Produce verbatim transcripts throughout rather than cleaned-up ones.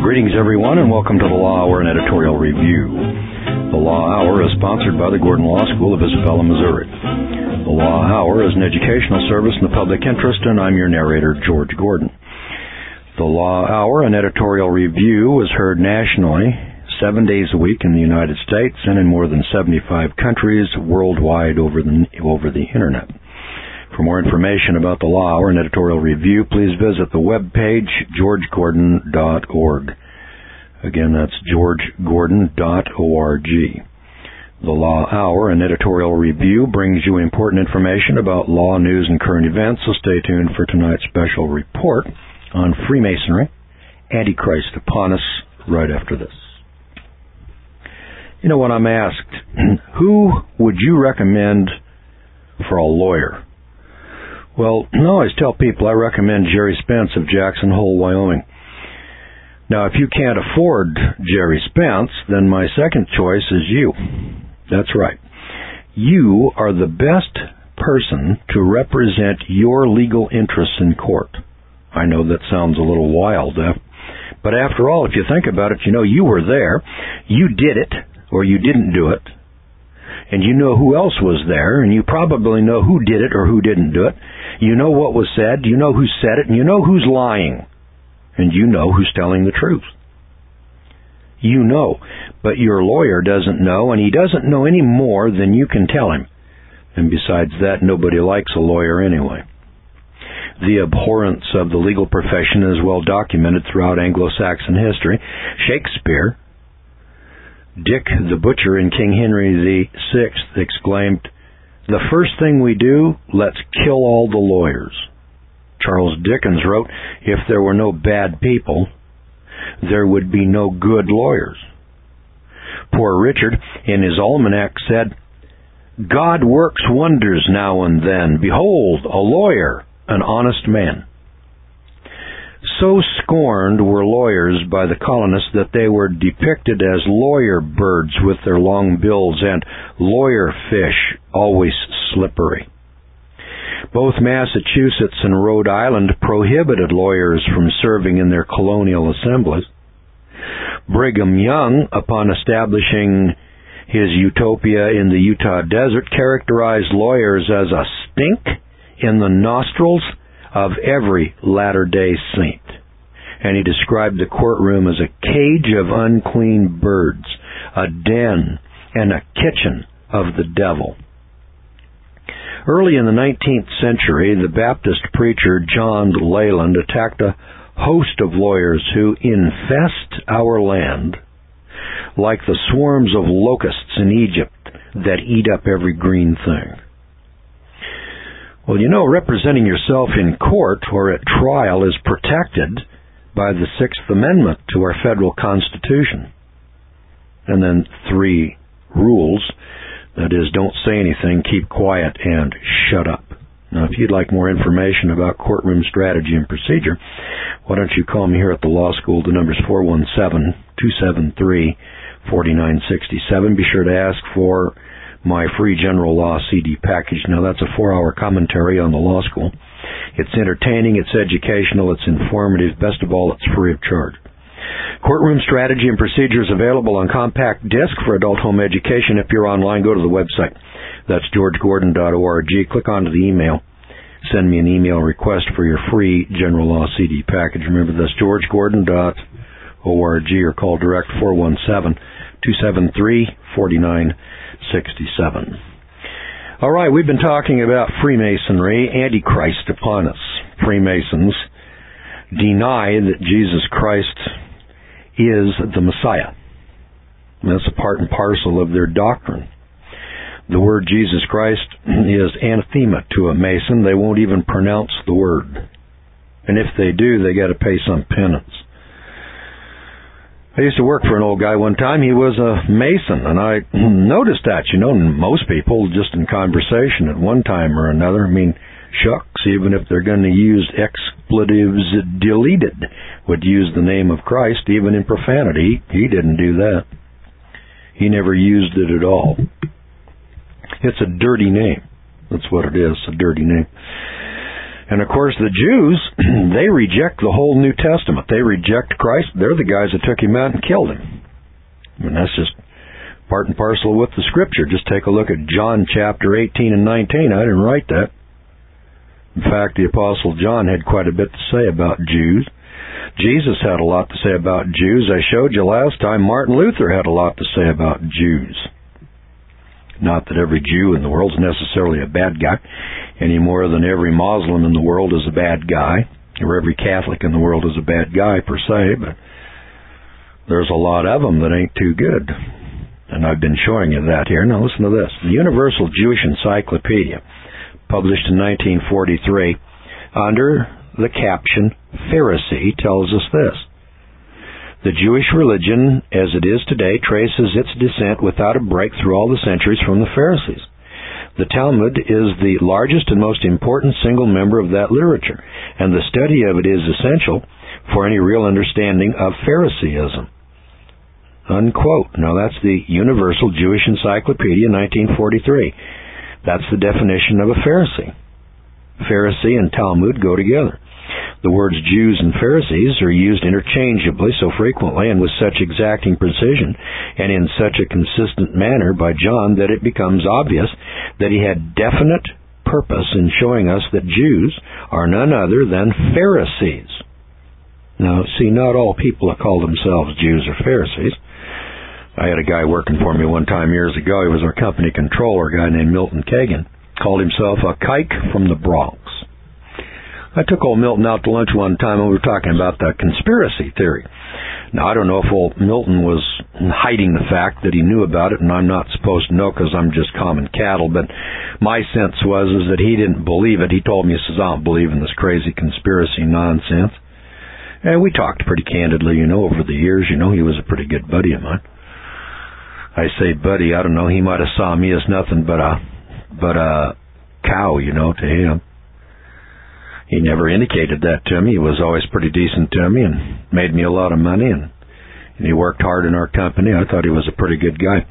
Greetings, everyone, and welcome to the Law Hour and Editorial Review. The Law Hour is sponsored by the Gordon Law School of Isabella, Missouri. The Law Hour is an educational service in the public interest, and I'm your narrator, George Gordon. The Law Hour and Editorial Review is heard nationally, seven days a week in the United States and in more than seventy-five countries worldwide over the, over the Internet. For more information about the Law Hour and Editorial Review, please visit the webpage george gordon dot org. Again, that's george gordon dot org. The Law Hour and Editorial Review brings you important information about law, news, and current events, so stay tuned for tonight's special report on Freemasonry, Antichrist upon us, right after this. You know, when I'm asked, who would you recommend for a lawyer? Well, I always tell people I recommend Jerry Spence of Jackson Hole, Wyoming. Now, if you can't afford Jerry Spence, then my second choice is you. That's right. You are the best person to represent your legal interests in court. I know that sounds a little wild, but after all, if you think about it, you know you were there, you did it, or you didn't do it, and you know who else was there, and you probably know who did it or who didn't do it. You know what was said, you know who said it, and you know who's lying, and you know who's telling the truth. You know, but your lawyer doesn't know, and he doesn't know any more than you can tell him. And besides that, nobody likes a lawyer anyway. The abhorrence of the legal profession is well documented throughout Anglo-Saxon history. Shakespeare, Dick the Butcher in King Henry the Sixth exclaimed, "The first thing we do, let's kill all the lawyers." Charles Dickens wrote, "If there were no bad people, there would be no good lawyers." Poor Richard, in his almanac, said, "God works wonders now and then. Behold, a lawyer, an honest man." So scorned were lawyers by the colonists that they were depicted as lawyer birds with their long bills and lawyer fish, always slippery. Both Massachusetts and Rhode Island prohibited lawyers from serving in their colonial assemblies. Brigham Young, upon establishing his utopia in the Utah desert, characterized lawyers as a stink in the nostrils of every Latter-day Saint. And he described the courtroom as a cage of unclean birds, a den and a kitchen of the devil. Early in the nineteenth century, the Baptist preacher John Leland attacked a host of lawyers who infest our land like the swarms of locusts in Egypt that eat up every green thing. Well, you know, representing yourself in court or at trial is protected by the Sixth Amendment to our federal Constitution. And then three rules. That is, don't say anything, keep quiet, and shut up. Now, if you'd like more information about courtroom strategy and procedure, why don't you call me here at the law school? The number's four one seven, two seven three, four nine six seven. Be sure to ask for my free general law C D package. Now, that's a four-hour commentary on the law school. It's entertaining, it's educational, it's informative. Best of all, it's free of charge. Courtroom strategy and procedures available on compact disc for adult home education. If you're online, go to the website. That's george gordon dot org. Click onto the email. Send me an email request for your free general law C D package. Remember, that's george gordon dot org, or call direct four one seven, two seven three, four nine six seven. All right, we've been talking about Freemasonry, Antichrist upon us. Freemasons deny that Jesus Christ is the Messiah. That's a part and parcel of their doctrine. The word Jesus Christ is anathema to a Mason. They won't even pronounce the word. And if they do, they got to pay some penance. I used to work for an old guy one time. He was a Mason, and I noticed that, you know, most people just in conversation at one time or another, I mean, shucks, even if they're going to use expletives deleted, would use the name of Christ, even in profanity. He didn't do that. He never used it at all. It's a dirty name. That's what it is, a dirty name. And of course the Jews, they reject the whole New Testament. They reject Christ. They're the guys that took him out and killed him. I mean, that's just part and parcel with the Scripture. Just take a look at John chapter eighteen and nineteen. I didn't write that. In fact, the Apostle John had quite a bit to say about Jews. Jesus had a lot to say about Jews. I showed you last time Martin Luther had a lot to say about Jews. Not that every Jew in the world is necessarily a bad guy, any more than every Muslim in the world is a bad guy, or every Catholic in the world is a bad guy per se, but there's a lot of them that ain't too good. And I've been showing you that here. Now listen to this. The Universal Jewish Encyclopedia, published in nineteen forty-three, under the caption Pharisee, tells us this. The Jewish religion, as it is today, traces its descent without a break through all the centuries from the Pharisees. The Talmud is the largest and most important single member of that literature, and the study of it is essential for any real understanding of Phariseeism. Unquote. Now that's the Universal Jewish Encyclopedia, nineteen forty-three. That's the definition of a Pharisee. Pharisee and Talmud go together. The words Jews and Pharisees are used interchangeably so frequently and with such exacting precision and in such a consistent manner by John that it becomes obvious that he had definite purpose in showing us that Jews are none other than Pharisees. Now, see, not all people that call themselves Jews are Pharisees. I had a guy working for me one time years ago. He was our company controller, a guy named Milton Kagan. Called himself a kike from the Bronx. I took old Milton out to lunch one time and we were talking about the conspiracy theory. Now, I don't know if old Milton was hiding the fact that he knew about it, and I'm not supposed to know because I'm just common cattle, but my sense was is that he didn't believe it. He told me, he says, I don't believe in this crazy conspiracy nonsense. And we talked pretty candidly, you know, over the years. You know, he was a pretty good buddy of mine. I say buddy, I don't know, he might have saw me as nothing but a but a cow, you know, to him. He never indicated that to me. He was always pretty decent to me and made me a lot of money, and, and he worked hard in our company. I thought he was a pretty good guy.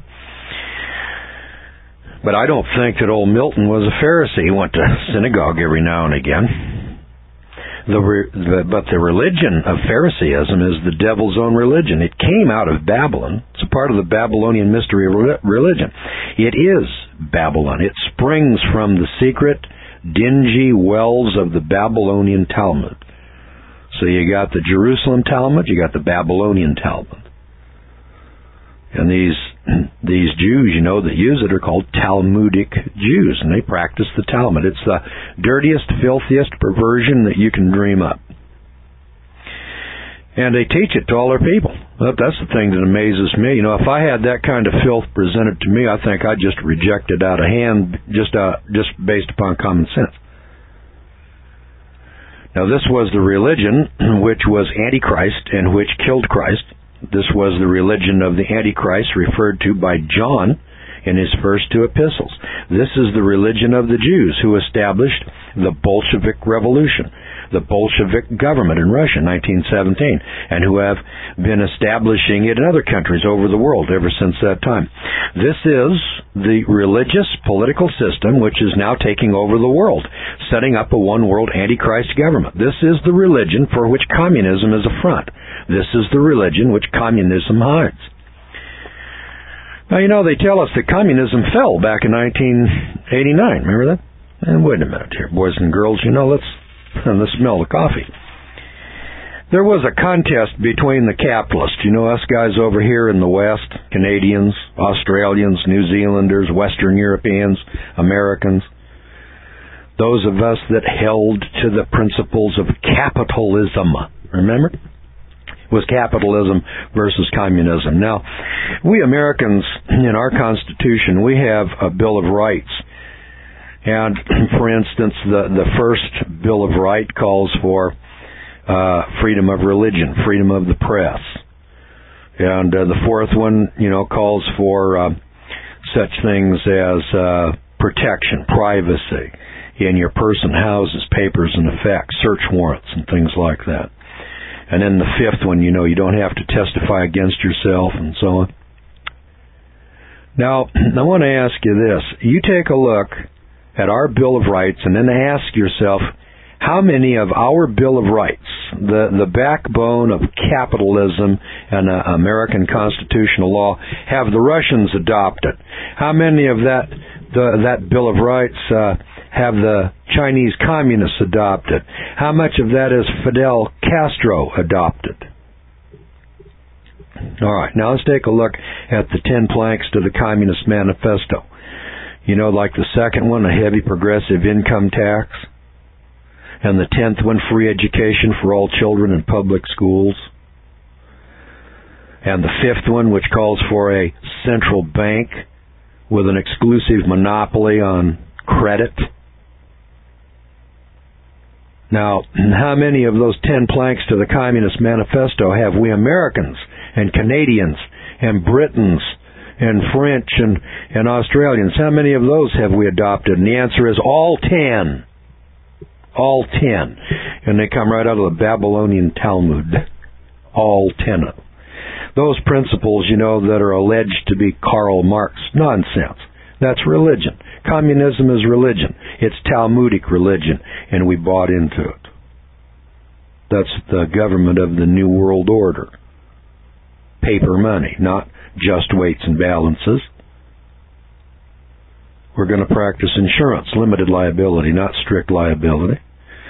But I don't think that old Milton was a Pharisee. He went to synagogue every now and again. The, the, but the religion of Phariseeism is the devil's own religion. It came out of Babylon. It's a part of the Babylonian mystery religion. It is Babylon. It springs from the secret, dingy wells of the Babylonian Talmud. So you got the Jerusalem Talmud, you got the Babylonian Talmud. And these these Jews, you know, that use it are called Talmudic Jews, and they practice the Talmud. It's the dirtiest, filthiest perversion that you can dream up. And they teach it to all their people. Well, that's the thing that amazes me. You know, if I had that kind of filth presented to me, I think I'd just reject it out of hand, just uh, just based upon common sense. Now, this was the religion which was Antichrist and which killed Christ. This was the religion of the Antichrist referred to by John in his first two epistles. This is the religion of the Jews who established the Bolshevik Revolution, the Bolshevik government in Russia in nineteen seventeen, and who have been establishing it in other countries over the world ever since that time. This is the religious political system which is now taking over the world, setting up a one-world Antichrist government. This is the religion for which communism is a front. This is the religion which communism hides. Now, you know, they tell us that communism fell back in nineteen eighty-nine. Remember that? And wait a minute here, boys and girls. You know, let's, let's smell the coffee. There was a contest between the capitalists. You know, us guys over here in the West, Canadians, Australians, New Zealanders, Western Europeans, Americans, those of us that held to the principles of capitalism. Remember? Was capitalism versus communism. Now, we Americans, in our Constitution, we have a Bill of Rights. And, for instance, the, the first Bill of Rights calls for uh, freedom of religion, freedom of the press. And uh, the fourth one, you know, calls for uh, such things as uh, protection, privacy in your person, houses, papers, and effects, search warrants, and things like that. And then the fifth one, you know, you don't have to testify against yourself and so on. Now, I want to ask you this. You take a look at our Bill of Rights and then ask yourself, how many of our Bill of Rights, the, the backbone of capitalism and uh, American constitutional law, have the Russians adopted? How many of that the, that Bill of Rights uh, have the Chinese communists adopted? How much of that is Fidel Castro adopted? All right, now let's take a look at the ten planks to the Communist Manifesto. You know, like the second one, a heavy progressive income tax, and the tenth one, free education for all children in public schools, and the fifth one, which calls for a central bank with an exclusive monopoly on credit. Now, how many of those ten planks to the Communist Manifesto have we Americans and Canadians and Britons and French and, and Australians? How many of those have we adopted? And the answer is all ten. All ten. And they come right out of the Babylonian Talmud. All ten of them. Those principles, you know, that are alleged to be Karl Marx. Nonsense. That's religion. Communism is religion. It's Talmudic religion, and we bought into it. That's the government of the New World Order. Paper money, not just weights and balances. We're going to practice insurance, limited liability, not strict liability.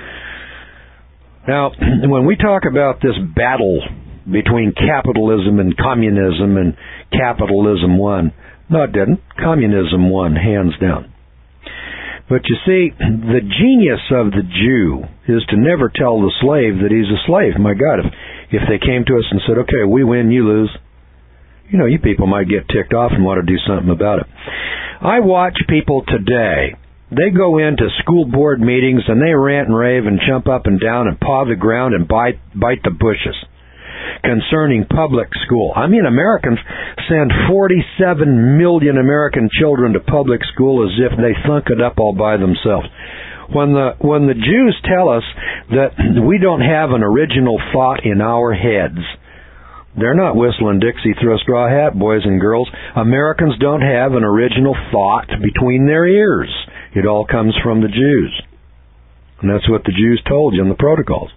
Now, when we talk about this battle between capitalism and communism, and capitalism won, no, it didn't. Communism won, hands down. But you see, the genius of the Jew is to never tell the slave that he's a slave. My God, if, if they came to us and said, okay, we win, you lose, you know, you people might get ticked off and want to do something about it. I watch people today. They go into school board meetings and they rant and rave and jump up and down and paw the ground and bite, bite the bushes concerning public school. I mean, Americans send forty-seven million American children to public school as if they thunk it up all by themselves. When the when the Jews tell us that we don't have an original thought in our heads, they're not whistling Dixie through a straw hat, boys and girls. Americans don't have an original thought between their ears. It all comes from the Jews. And that's what the Jews told you in the protocols.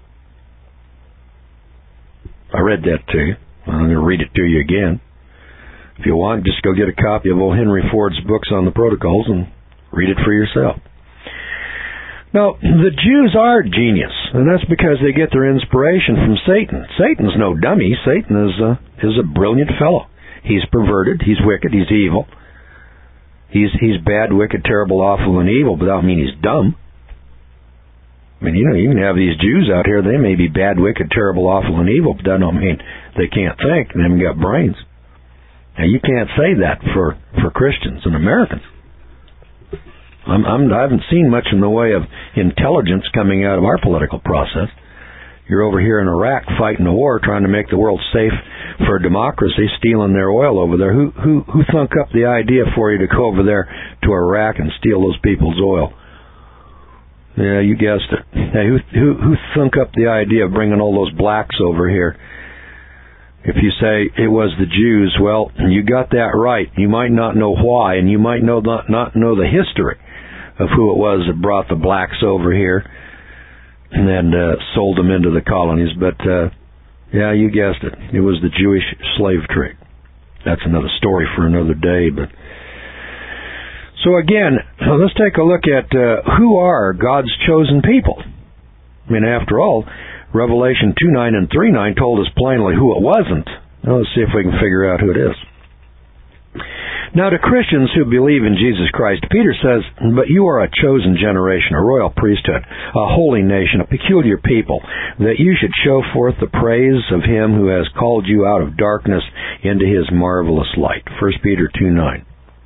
I read that to you. I'm going to read it to you again. If you want, just go get a copy of old Henry Ford's books on the protocols and read it for yourself. Now, the Jews are genius, and that's because they get their inspiration from Satan. Satan's no dummy. Satan is a, is a brilliant fellow. He's perverted. He's wicked. He's evil. He's he's bad, wicked, terrible, awful, and evil, but that don't mean he's dumb. I mean, you know, you can have these Jews out here, they may be bad, wicked, terrible, awful, and evil, but that don't mean they can't think and they haven't got brains. Now, you can't say that for, for Christians and Americans. I'm, I'm, I haven't seen much in the way of intelligence coming out of our political process. You're over here in Iraq fighting a war, trying to make the world safe for democracy, stealing their oil over there. Who, who, who thunk up the idea for you to go over there to Iraq and steal those people's oil? Yeah, you guessed it. Hey, who, who, who thunk up the idea of bringing all those blacks over here? If you say it was the Jews, well, you got that right. You might not know why, and you might know not, not know the history of who it was that brought the blacks over here and then uh, sold them into the colonies. But, uh, yeah, you guessed it. It was the Jewish slave trade. That's another story for another day, but... So again, let's take a look at uh, who are God's chosen people. I mean, after all, Revelation two nine and three nine told us plainly who it wasn't. Now let's see if we can figure out who it is. Now to Christians who believe in Jesus Christ, Peter says, "But you are a chosen generation, a royal priesthood, a holy nation, a peculiar people, that you should show forth the praise of Him who has called you out of darkness into His marvelous light." First Peter two nine.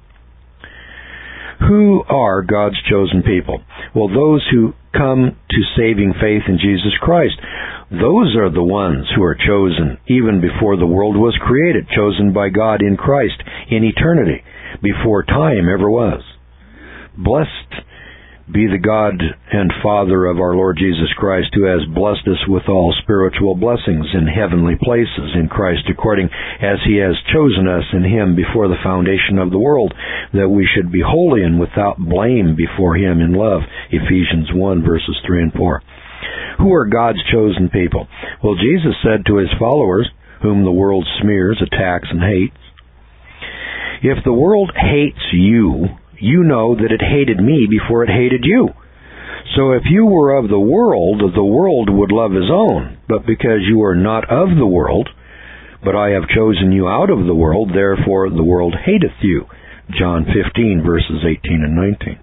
Who are God's chosen people? Well, those who come to saving faith in Jesus Christ. Those are the ones who are chosen even before the world was created, chosen by God in Christ in eternity, before time ever was. Blessed be the God and Father of our Lord Jesus Christ, who has blessed us with all spiritual blessings in heavenly places in Christ, according as he has chosen us in him before the foundation of the world, that we should be holy and without blame before him in love. Ephesians one, verses three and four. Who are God's chosen people? Well, Jesus said to his followers, whom the world smears, attacks, and hates, if the world hates you, you know that it hated me before it hated you. So if you were of the world, the world would love his own. But because you are not of the world, but I have chosen you out of the world, therefore the world hateth you. John fifteen, verses eighteen and nineteen.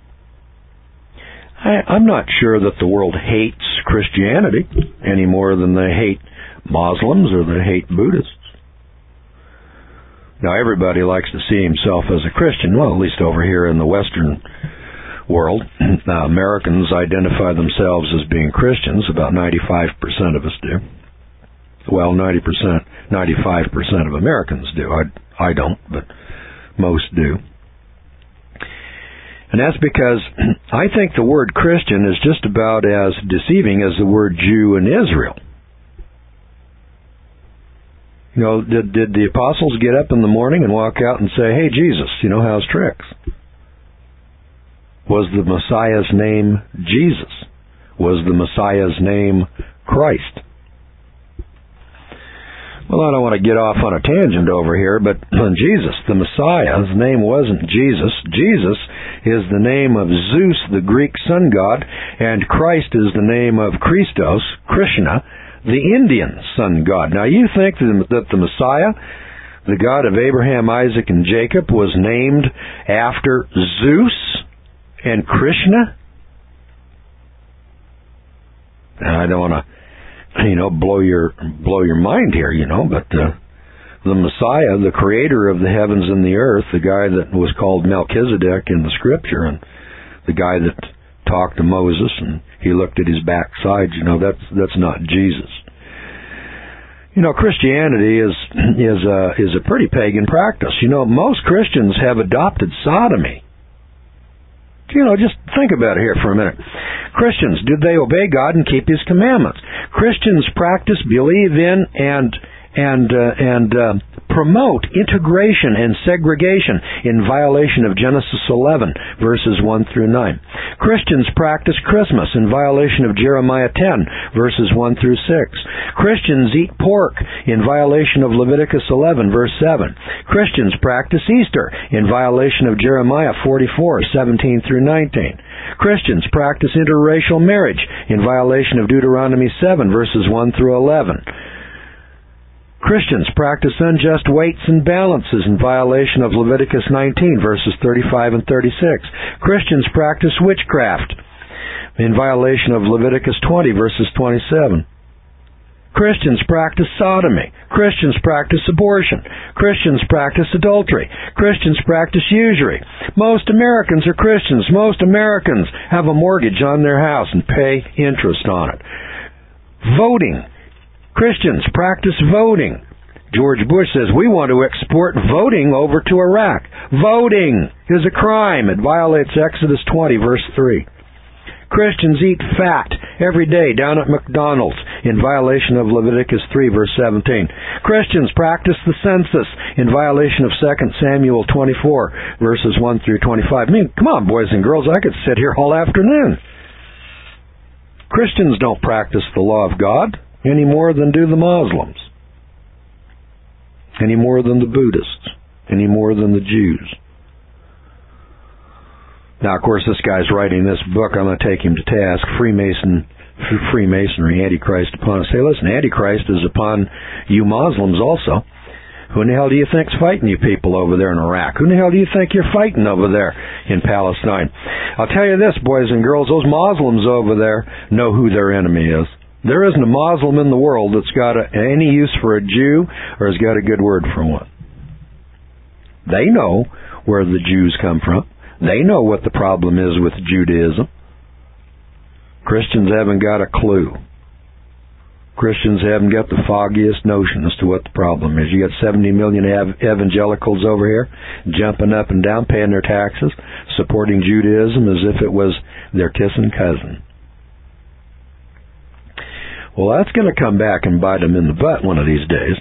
I, I'm not sure that the world hates Christianity any more than they hate Muslims or they hate Buddhists. Now, everybody likes to see himself as a Christian. Well, at least over here in the Western world, uh, Americans identify themselves as being Christians. About ninety-five percent of us do. Well, ninety percent, ninety-five percent of Americans do. I, I don't, but most do. And that's because I think the word Christian is just about as deceiving as the word Jew in Israel. You know, did, did the apostles get up in the morning and walk out and say, hey, Jesus, you know, how's tricks? Was the Messiah's name Jesus? Was the Messiah's name Christ? Well, I don't want to get off on a tangent over here, but Jesus, the Messiah's name wasn't Jesus. Jesus is the name of Zeus, the Greek sun god, and Christ is the name of Christos, Krishna, the Indian sun god. Now, you think that the Messiah, the God of Abraham, Isaac, and Jacob, was named after Zeus and Krishna? Now, I don't want to, you know, blow your blow your mind here, you know, but uh, the Messiah, the creator of the heavens and the earth, the guy that was called Melchizedek in the Scripture, and the guy that talked to Moses and he looked at his backside, you know, that's that's not Jesus. You know, Christianity is is a is a pretty pagan practice. You know, most Christians have adopted sodomy. You know, just think about it here for a minute. Christians, did they obey God and keep his commandments? Christians practice, believe in, and and uh, and uh, promote integration and segregation in violation of Genesis eleven, verses one through nine. Christians practice Christmas in violation of Jeremiah ten, verses one through six. Christians eat pork in violation of Leviticus eleven, verse seven. Christians practice Easter in violation of Jeremiah forty-four, seventeen through nineteen. Christians practice interracial marriage in violation of Deuteronomy seven, verses one through eleven. Christians practice unjust weights and balances in violation of Leviticus nineteen, verses thirty-five and thirty-six. Christians practice witchcraft in violation of Leviticus twenty, verses twenty-seven. Christians practice sodomy. Christians practice abortion. Christians practice adultery. Christians practice usury. Most Americans are Christians. Most Americans have a mortgage on their house and pay interest on it. Voting. Christians practice voting. George Bush says, we want to export voting over to Iraq. Voting is a crime. It violates Exodus twenty, verse three. Christians eat fat every day down at McDonald's in violation of Leviticus three, verse seventeen. Christians practice the census in violation of Second Samuel twenty-four, verses one through twenty-five. I mean, come on, boys and girls, I could sit here all afternoon. Christians don't practice the law of God any more than do the Muslims, any more than the Buddhists, any more than the Jews. Now, of course, this guy's writing this book. I'm going to take him to task. Freemason, Freemasonry, Antichrist upon us. Hey, listen, Antichrist is upon you Muslims also. Who in the hell do you think's fighting you people over there in Iraq? Who in the hell do you think you're fighting over there in Palestine? I'll tell you this, boys and girls, those Muslims over there know who their enemy is. There isn't a Muslim in the world that's got a, any use for a Jew or has got a good word for one. They know where the Jews come from. They know what the problem is with Judaism. Christians haven't got a clue. Christians haven't got the foggiest notion as to what the problem is. You got seventy million ev- evangelicals over here jumping up and down, paying their taxes, supporting Judaism as if it was their kissing cousin. Well, that's going to come back and bite them in the butt one of these days.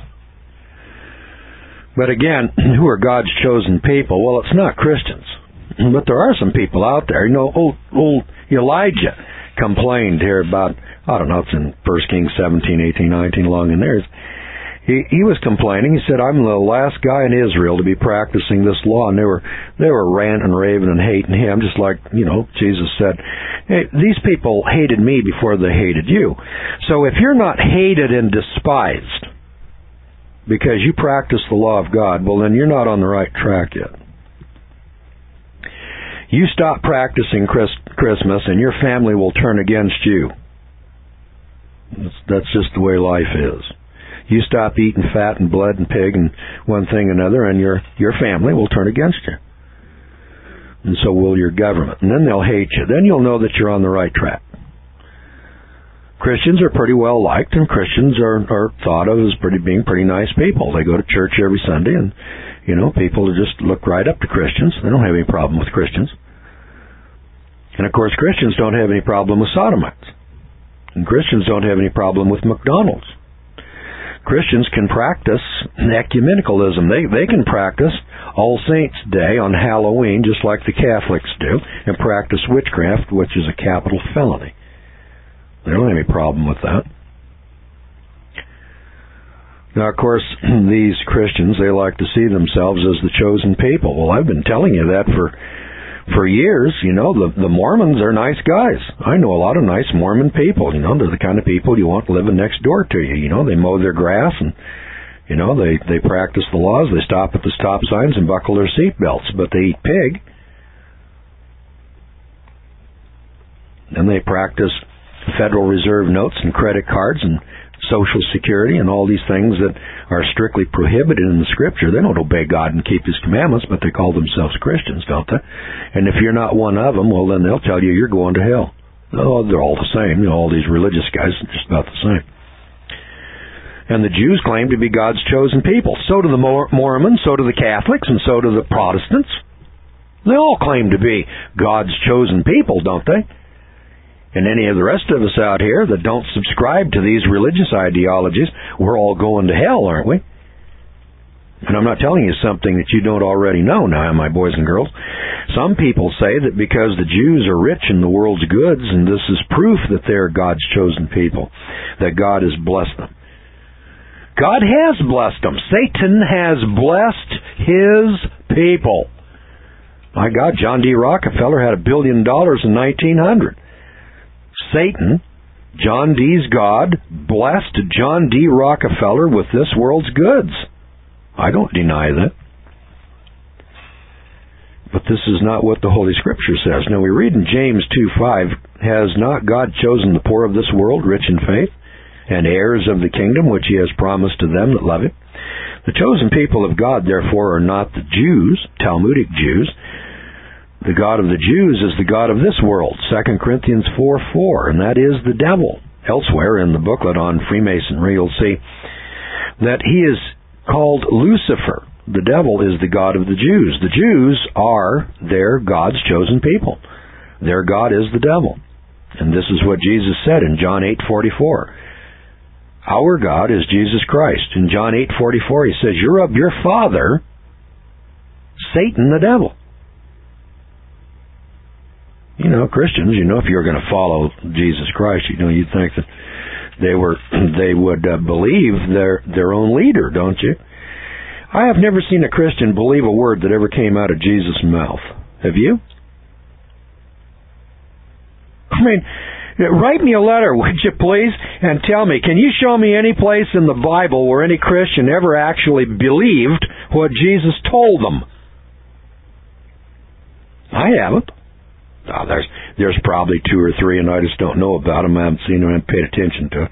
But again, who are God's chosen people? Well, it's not Christians. But there are some people out there. You know, old, old Elijah complained here about, I don't know, it's in First Kings seventeen, eighteen, nineteen, along in there. He, he was complaining. He said, I'm the last guy in Israel to be practicing this law. And they were, they were ranting and raving and hating him, just like, you know, Jesus said, hey, these people hated me before they hated you. So if you're not hated and despised because you practice the law of God, well, then you're not on the right track yet. You stop practicing Chris, Christmas and your family will turn against you. That's, that's just the way life is. You stop eating fat and blood and pig and one thing and another, and your your family will turn against you. And so will your government. And then they'll hate you. Then you'll know that you're on the right track. Christians are pretty well liked, and Christians are, are thought of as pretty being pretty nice people. They go to church every Sunday, and, you know, people just look right up to Christians. They don't have any problem with Christians. And, of course, Christians don't have any problem with sodomites. And Christians don't have any problem with McDonald's. Christians can practice ecumenicalism. They they can practice All Saints' Day on Halloween just like the Catholics do, and practice witchcraft, which is a capital felony. They don't have any problem with that. Now, of course, these Christians, they like to see themselves as the chosen people. Well, I've been telling you that for for years. You know, the, the Mormons are nice guys. I know a lot of nice Mormon people. You know, they're the kind of people you want living next door to you. You know, they mow their grass and, you know, they, they practice the laws. They stop at the stop signs and buckle their seat belts, but they eat pig. And they practice Federal Reserve notes and credit cards and Social Security and all these things that are strictly prohibited in the Scripture. They don't obey God and keep His commandments, but they call themselves Christians, don't they? And if you're not one of them, well, then they'll tell you you're going to hell. Oh, they're all the same. You know, all these religious guys are just about the same. And the Jews claim to be God's chosen people. So do the Mormons, so do the Catholics, and so do the Protestants. They all claim to be God's chosen people, don't they? And any of the rest of us out here that don't subscribe to these religious ideologies, we're all going to hell, aren't we? And I'm not telling you something that you don't already know now, my boys and girls. Some people say that because the Jews are rich in the world's goods, and this is proof that they're God's chosen people, that God has blessed them. God has blessed them. Satan has blessed His people. My God, John D. Rockefeller had a billion dollars in nineteen hundred. Satan, John D's God, blessed John D. Rockefeller with this world's goods. I don't deny that. But this is not what the Holy Scripture says. Now we read in James two five, has not God chosen the poor of this world, rich in faith, and heirs of the kingdom which He has promised to them that love Him? The chosen people of God, therefore, are not the Jews, Talmudic Jews. The God of the Jews is the God of this world, Second Corinthians four four, and that is the devil. Elsewhere in the booklet on Freemasonry, you'll see that he is called Lucifer. The devil is the God of the Jews. The Jews are their God's chosen people. Their God is the devil. And this is what Jesus said in John eight forty-four. Our God is Jesus Christ. In John eight forty-four, He says, you're of your father, Satan the devil. You know, Christians, you know, if you're going to follow Jesus Christ, you know, you'd think that they were, they would uh, believe their their own leader, don't you? I have never seen a Christian believe a word that ever came out of Jesus' mouth. Have you? I mean, write me a letter, would you please, and tell me, can you show me any place in the Bible where any Christian ever actually believed what Jesus told them? I haven't. Oh, there's there's probably two or three, and I just don't know about them. I haven't seen them. I haven't paid attention to it.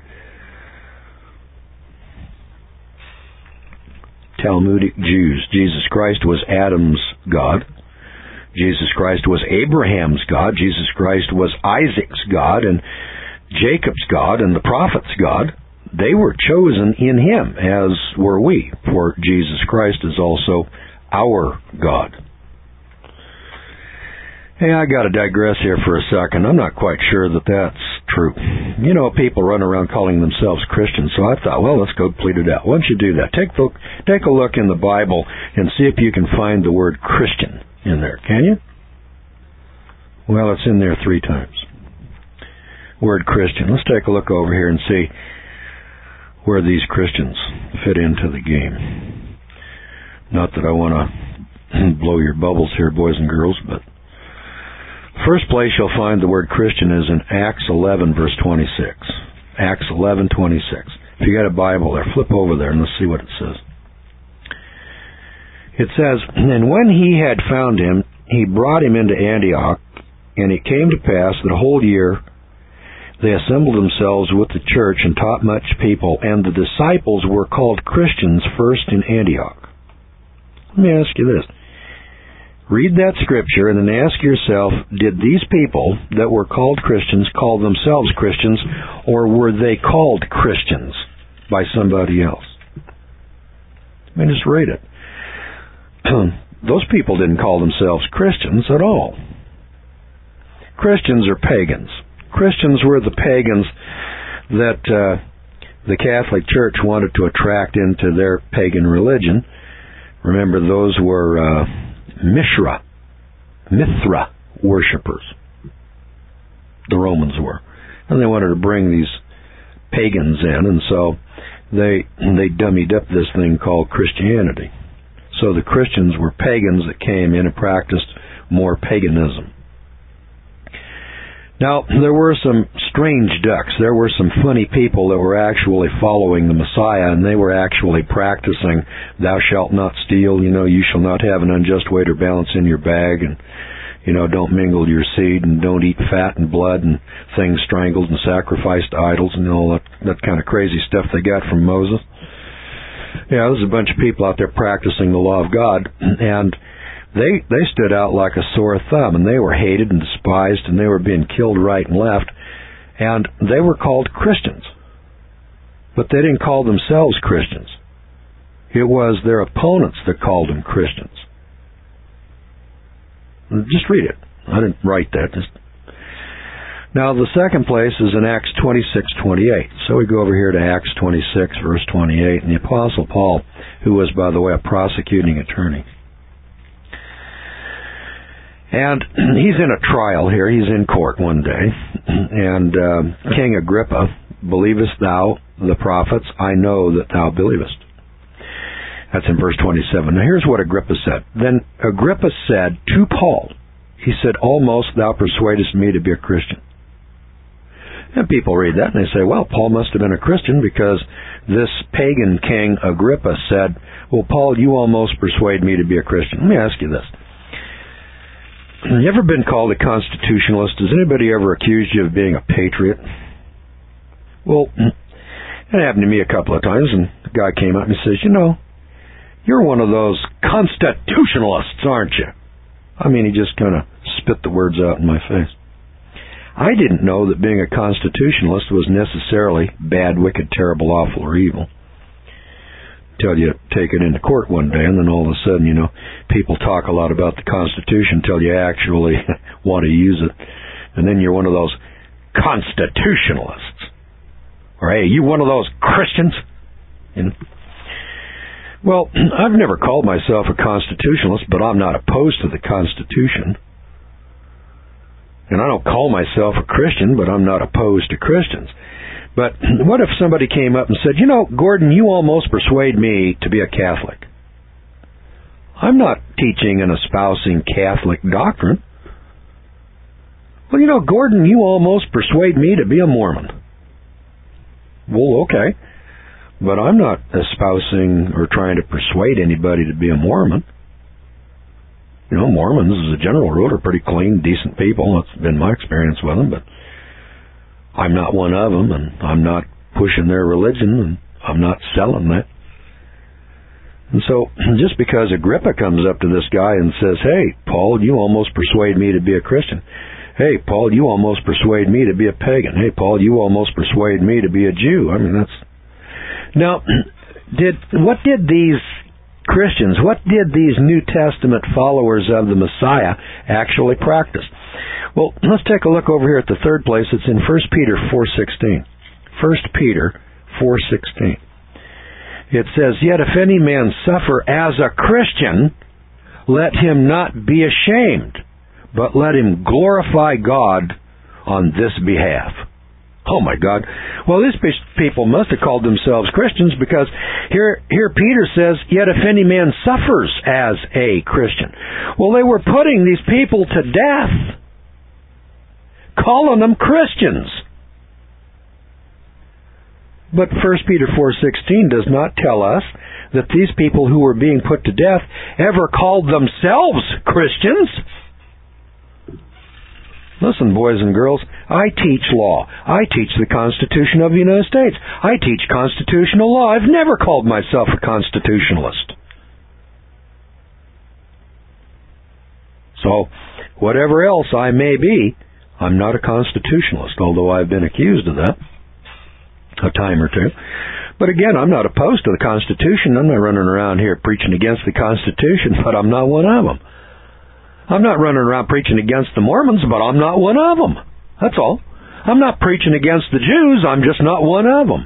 Talmudic Jews. Jesus Christ was Adam's God. Jesus Christ was Abraham's God. Jesus Christ was Isaac's God and Jacob's God and the prophet's God. they were chosen in Him, as were we, for Jesus Christ is also our God. Hey, I got to digress here for a second. I'm not quite sure that that's true. You know, people run around calling themselves Christians, so I thought, well, let's go plead it out. Why don't you do that? Take the, take a look in the Bible and see if you can find the word Christian in there. Can you? Well, it's in there three times. Word Christian. Let's take a look over here and see where these Christians fit into the game. Not that I want to blow your bubbles here, boys and girls, but first place you'll find the word Christian is in Acts eleven, verse twenty-six. Acts eleven, twenty-six. If you got a Bible there, flip over there and let's see what it says. It says, "And when he had found him, he brought him into Antioch, and it came to pass that a whole year they assembled themselves with the church and taught much people, and the disciples were called Christians first in Antioch." Let me ask you this. Read that scripture and then ask yourself, did these people that were called Christians call themselves Christians, or were they called Christians by somebody else? I mean, just read it. Those people didn't call themselves Christians at all. Christians are pagans. Christians were the pagans that uh, the Catholic Church wanted to attract into their pagan religion. Remember, those were uh, Mishra, Mithra worshippers. The Romans were. And they wanted to bring these pagans in, and so they they dummied up this thing called Christianity. So the Christians were pagans that came in and practiced more paganism. Now, there were some strange ducks. There were some funny people that were actually following the Messiah, and they were actually practicing, thou shalt not steal, you know, you shall not have an unjust weight or balance in your bag, and, you know, don't mingle your seed, and don't eat fat and blood and things strangled and sacrificed to idols, and all that, that kind of crazy stuff they got from Moses. Yeah, there's a bunch of people out there practicing the law of God, and They they stood out like a sore thumb, and they were hated and despised, and they were being killed right and left, and they were called Christians. But they didn't call themselves Christians. It was their opponents that called them Christians. Just read it. I didn't write that. Just... Now, the second place is in Acts twenty-six, twenty-eight. So we go over here to Acts twenty-six, verse twenty-eight, and the Apostle Paul, who was, by the way, a prosecuting attorney, and he's in a trial here. He's in court one day. And uh, King Agrippa, believest thou the prophets? I know that thou believest. That's in verse twenty-seven. Now here's what Agrippa said. Then Agrippa said to Paul, he said, almost thou persuadest me to be a Christian. And people read that and they say, well, Paul must have been a Christian because this pagan king Agrippa said, well, Paul, you almost persuade me to be a Christian. Let me ask you this. Have you ever been called a constitutionalist? Has anybody ever accused you of being a patriot? Well, it happened to me a couple of times, and the guy came up and says, you know, you're one of those constitutionalists, aren't you? I mean, he just kind of spit the words out in my face. I didn't know that being a constitutionalist was necessarily bad, wicked, terrible, awful, or evil. Till you take it into court one day, and then all of a sudden, you know, people talk a lot about the Constitution till you actually want to use it. And then you're one of those constitutionalists. Or, hey, you one of those Christians? You know? Well, I've never called myself a constitutionalist, but I'm not opposed to the Constitution. And I don't call myself a Christian, but I'm not opposed to Christians. But what if somebody came up and said, you know, Gordon, you almost persuade me to be a Catholic. I'm not teaching and espousing Catholic doctrine. Well, you know, Gordon, you almost persuade me to be a Mormon. Well, okay. But I'm not espousing or trying to persuade anybody to be a Mormon. You know, Mormons, as a general rule, are pretty clean, decent people. That's been my experience with them, but I'm not one of them, and I'm not pushing their religion, and I'm not selling that. And so, just because Agrippa comes up to this guy and says, hey, Paul, you almost persuade me to be a Christian. Hey, Paul, you almost persuade me to be a pagan. Hey, Paul, you almost persuade me to be a Jew. I mean, that's Now, did what did these Christians, what did these New Testament followers of the Messiah actually practice? Well, let's take a look over here at the third place. It's in First Peter four sixteen. First Peter four sixteen. It says, "Yet if any man suffer as a Christian, let him not be ashamed, but let him glorify God on this behalf." Oh my God. Well, these people must have called themselves Christians, because here, here Peter says, "Yet if any man suffers as a Christian." Well, they were putting these people to death, calling them Christians. But First Peter four sixteen does not tell us that these people who were being put to death ever called themselves Christians. Listen, boys and girls, I teach law. I teach the Constitution of the United States. I teach constitutional law. I've never called myself a constitutionalist. So, whatever else I may be, I'm not a constitutionalist, although I've been accused of that a time or two. But again, I'm not opposed to the Constitution. I'm not running around here preaching against the Constitution, but I'm not one of them. I'm not running around preaching against the Mormons, but I'm not one of them. That's all. I'm not preaching against the Jews. I'm just not one of them.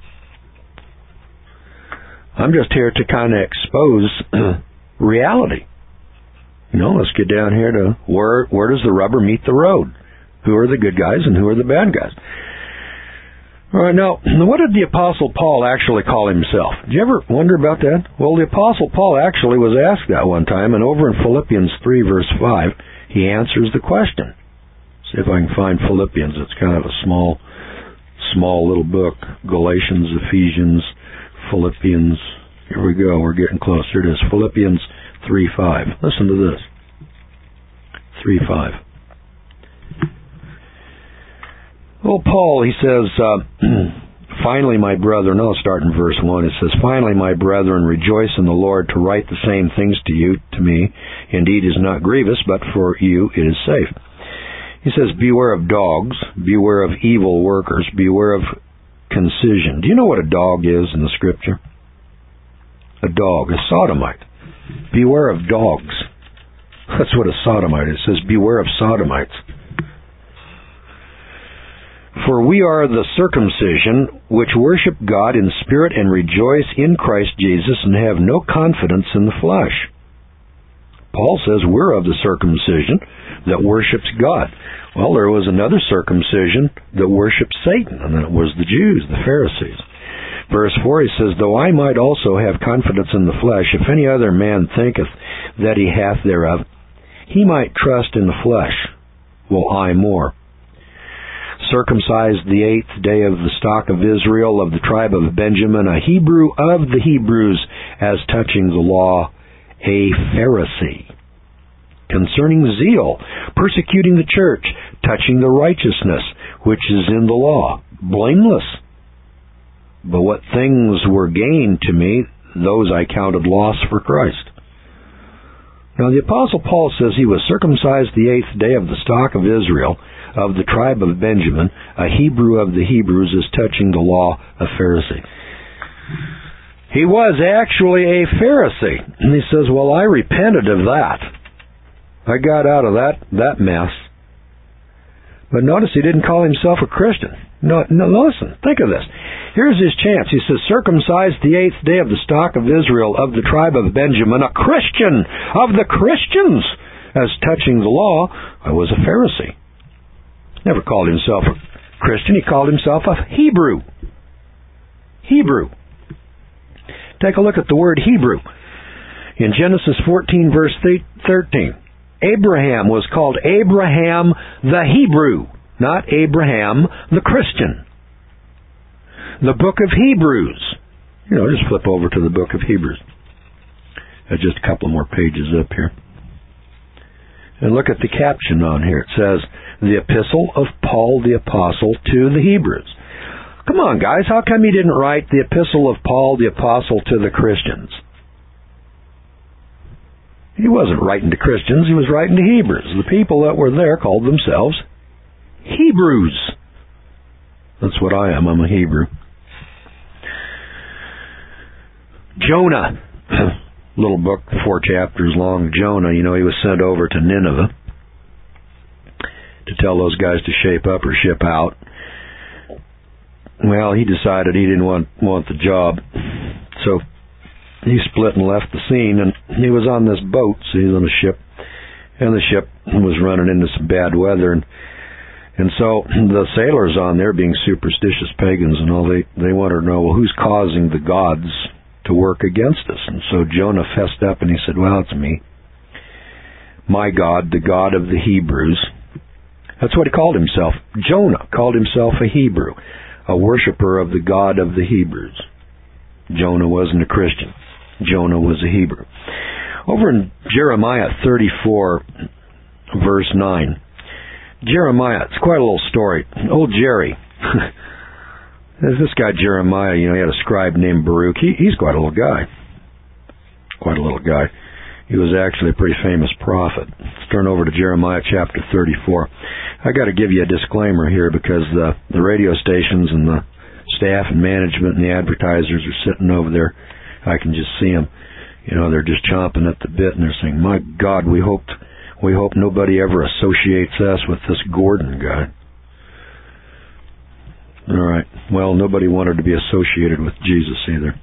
I'm just here to kind of expose reality. You know, let's get down here to where where does the rubber meet the road? Who are the good guys and who are the bad guys? All right, now, what did the Apostle Paul actually call himself? Did you ever wonder about that? Well, the Apostle Paul actually was asked that one time, and over in Philippians three, verse five, he answers the question. See if I can find Philippians. It's kind of a small, small little book. Galatians, Ephesians, Philippians. Here we go. We're getting closer. It is Philippians three five. Listen to this. three five. Well, Paul, he says, uh, "Finally, my brethren," I'll start in verse one. It says, "Finally, my brethren, rejoice in the Lord. To write the same things to you, to me, indeed is not grievous, but for you it is safe." He says, "Beware of dogs, beware of evil workers, beware of concision." Do you know what a dog is in the Scripture? A dog, a sodomite. Beware of dogs. That's what a sodomite is. It says, beware of sodomites. "For we are the circumcision, which worship God in spirit and rejoice in Christ Jesus, and have no confidence in the flesh." Paul says we're of the circumcision that worships God. Well, there was another circumcision that worshipped Satan, and that was the Jews, the Pharisees. Verse four, he says, "Though I might also have confidence in the flesh, if any other man thinketh that he hath thereof, he might trust in the flesh, will I more. Circumcised the eighth day of the stock of Israel, of the tribe of Benjamin, a Hebrew of the Hebrews, as touching the law, a Pharisee. Concerning zeal, persecuting the church, touching the righteousness which is in the law, blameless. But what things were gained to me, those I counted loss for Christ." Now the Apostle Paul says he was circumcised the eighth day of the stock of Israel, of the tribe of Benjamin, a Hebrew of the Hebrews, as touching the law, a Pharisee. He was actually a Pharisee. And he says, well, I repented of that. I got out of that, that mess. But notice he didn't call himself a Christian. No, no, listen, think of this. Here's his chance. He says, "Circumcised the eighth day of the stock of Israel, of the tribe of Benjamin, a Christian of the Christians, as touching the law, I was a Pharisee." Never called himself a Christian. He called himself a Hebrew. Hebrew. Take a look at the word Hebrew. In Genesis fourteen, verse thirteen, Abraham was called Abraham the Hebrew, not Abraham the Christian. The book of Hebrews. You know, just flip over to the book of Hebrews. There's just a couple more pages up here. And look at the caption on here. It says, "The Epistle of Paul the Apostle to the Hebrews." Come on, guys. How come he didn't write the Epistle of Paul the Apostle to the Christians? He wasn't writing to Christians. He was writing to Hebrews. The people that were there called themselves Hebrews. That's what I am. I'm a Hebrew. Jonah, little book, four chapters long. Jonah, you know, he was sent over to Nineveh to tell those guys to shape up or ship out. Well, he decided he didn't want want the job, so he split and left the scene, and he was on this boat, so he was on a ship, and the ship was running into some bad weather, and and so the sailors on there, being superstitious pagans and all, they, they wanted to know, well, who's causing the gods to work against us? And so Jonah fessed up and he said, well, it's me. My God, the God of the Hebrews. That's what he called himself. Jonah called himself a Hebrew, a worshiper of the God of the Hebrews. Jonah wasn't a Christian. Jonah was a Hebrew. Over in Jeremiah thirty-four, verse nine, Jeremiah, it's quite a little story. Old Jerry. There's this guy Jeremiah, you know, he had a scribe named Baruch. He, he's quite a little guy. Quite a little guy. He was actually a pretty famous prophet. Let's turn over to Jeremiah chapter thirty-four. I got to give you a disclaimer here because the, the radio stations and the staff and management and the advertisers are sitting over there. I can just see them. You know, they're just chomping at the bit and they're saying, my God, we hoped... We hope nobody ever associates us with this Gordon guy. All right. Well, nobody wanted to be associated with Jesus either.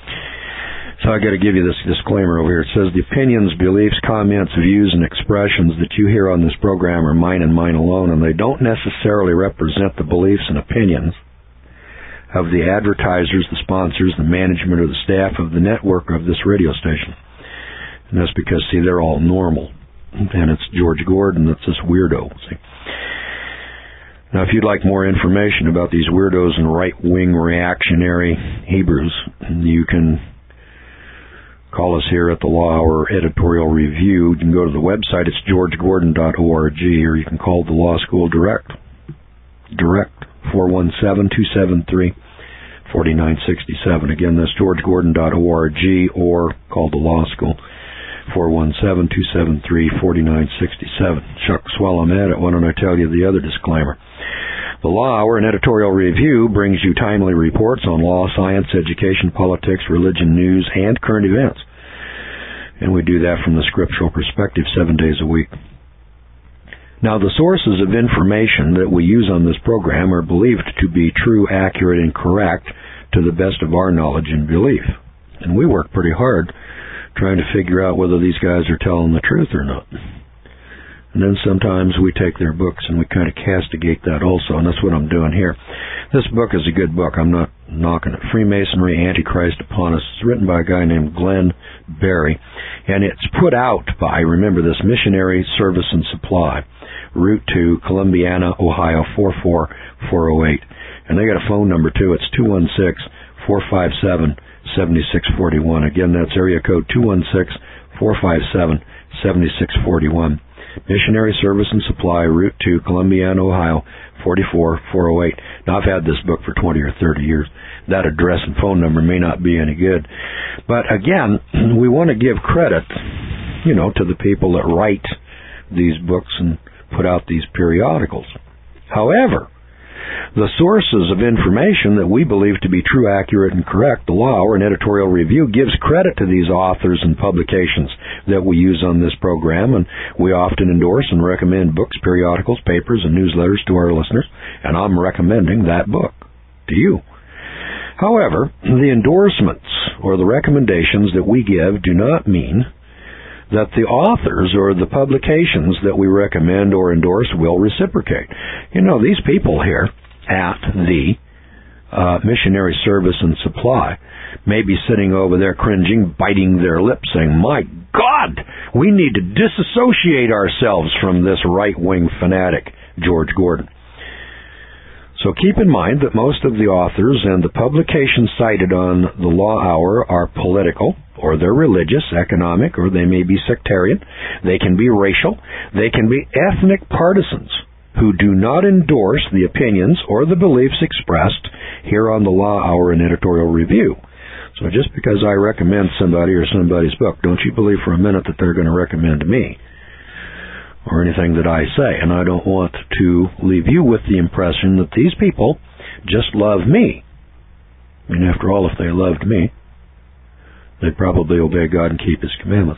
So I got to give you this disclaimer over here. It says, the opinions, beliefs, comments, views, and expressions that you hear on this program are mine and mine alone, and they don't necessarily represent the beliefs and opinions of the advertisers, the sponsors, the management, or the staff of the network of this radio station. And that's because, see, they're all normal. And it's George Gordon that's this weirdo. See? Now, if you'd like more information about these weirdos and right-wing reactionary Hebrews, you can call us here at the Law Hour Editorial Review. You can go to the website. It's george gordon dot org, or you can call the law school direct. Direct, four one seven, two seven three, four nine six seven. Again, that's george gordon dot org, or call the law school. four one seven, two seven three, four nine six seven. Shucks, while I'm at it, why don't I tell you the other disclaimer? The Law Hour and Editorial Review brings you timely reports on law, science, education, politics, religion, news, and current events. And we do that from the scriptural perspective seven days a week. Now, the sources of information that we use on this program are believed to be true, accurate, and correct to the best of our knowledge and belief. And we work pretty hard trying to figure out whether these guys are telling the truth or not. And then sometimes we take their books and we kind of castigate that also, and that's what I'm doing here. This book is a good book. I'm not knocking it. Freemasonry, Antichrist Upon Us. It's written by a guy named Glenn Berry, and it's put out by, remember this, Missionary Service and Supply, Route two, Columbiana, Ohio, four four four oh eight. And they got a phone number, too. It's two one six, four five seven, seven six four one. Again, that's area code two one six, four five seven, seven six four one. Missionary Service and Supply, Route two, Columbiana, Ohio, four four four oh eight. Now, I've had this book for twenty or thirty years. That address and phone number may not be any good. But again, we want to give credit, you know, to the people that write these books and put out these periodicals. However, the sources of information that we believe to be true, accurate, and correct, the Law Hour and Editorial Review gives credit to these authors and publications that we use on this program, and we often endorse and recommend books, periodicals, papers, and newsletters to our listeners, and I'm recommending that book to you. However, the endorsements or the recommendations that we give do not mean that the authors or the publications that we recommend or endorse will reciprocate. You know, these people here at the uh, Missionary Service and Supply may be sitting over there cringing, biting their lips, saying, my God, we need to disassociate ourselves from this right-wing fanatic, George Gordon. So keep in mind that most of the authors and the publications cited on the Law Hour are political, or they're religious, economic, or they may be sectarian. They can be racial. They can be ethnic partisans who do not endorse the opinions or the beliefs expressed here on the Law Hour and Editorial Review. So just because I recommend somebody or somebody's book, don't you believe for a minute that they're going to recommend me or anything that I say. And I don't want to leave you with the impression that these people just love me. I mean, after all, if they loved me, They'd probably obey God and keep His commandments.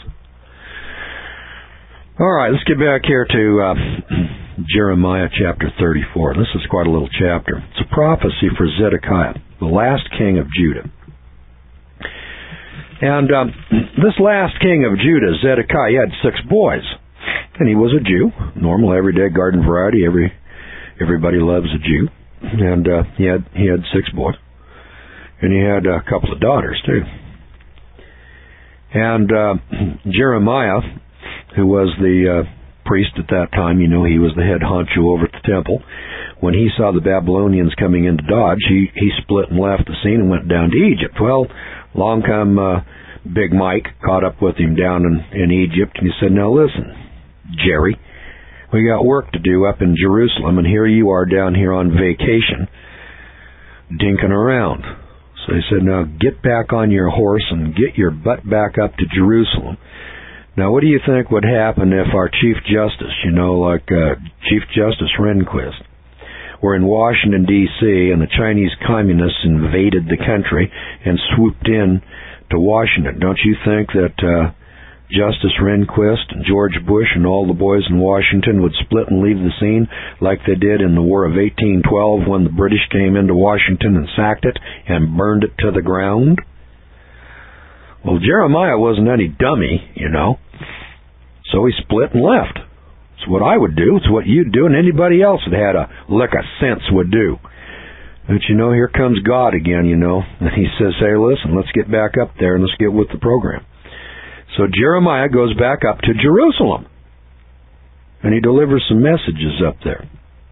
All right, let's get back here to uh, Jeremiah chapter thirty-four. This is quite a little chapter. It's a prophecy for Zedekiah, the last king of Judah. And um, this last king of Judah, Zedekiah, he had six boys. And he was a Jew, normal, everyday garden variety. Every everybody loves a Jew. And uh, he had he had six boys. And he had a couple of daughters, too. And uh, Jeremiah, who was the uh, priest at that time, you know, he was the head honcho over at the temple. When he saw the Babylonians coming into Dodge, he, he split and left the scene and went down to Egypt. Well, along come uh, Big Mike, caught up with him down in, in Egypt, and he said, now listen, Jerry, we got work to do up in Jerusalem, and here you are down here on vacation, dinking around. So he said, now get back on your horse and get your butt back up to Jerusalem. Now, what do you think would happen if our Chief Justice, you know, like uh, Chief Justice Rehnquist, were in Washington, D C, and the Chinese communists invaded the country and swooped in to Washington? Don't you think that uh, Justice Rehnquist and George Bush and all the boys in Washington would split and leave the scene like they did in the War of eighteen twelve when the British came into Washington and sacked it and burned it to the ground? Well, Jeremiah wasn't any dummy, you know, so he split and left. It's what I would do. It's what you'd do, and anybody else that had a lick of sense would do. But, you know, here comes God again, you know, and he says, hey, listen, let's get back up there and let's get with the program. So Jeremiah goes back up to Jerusalem, and he delivers some messages up there.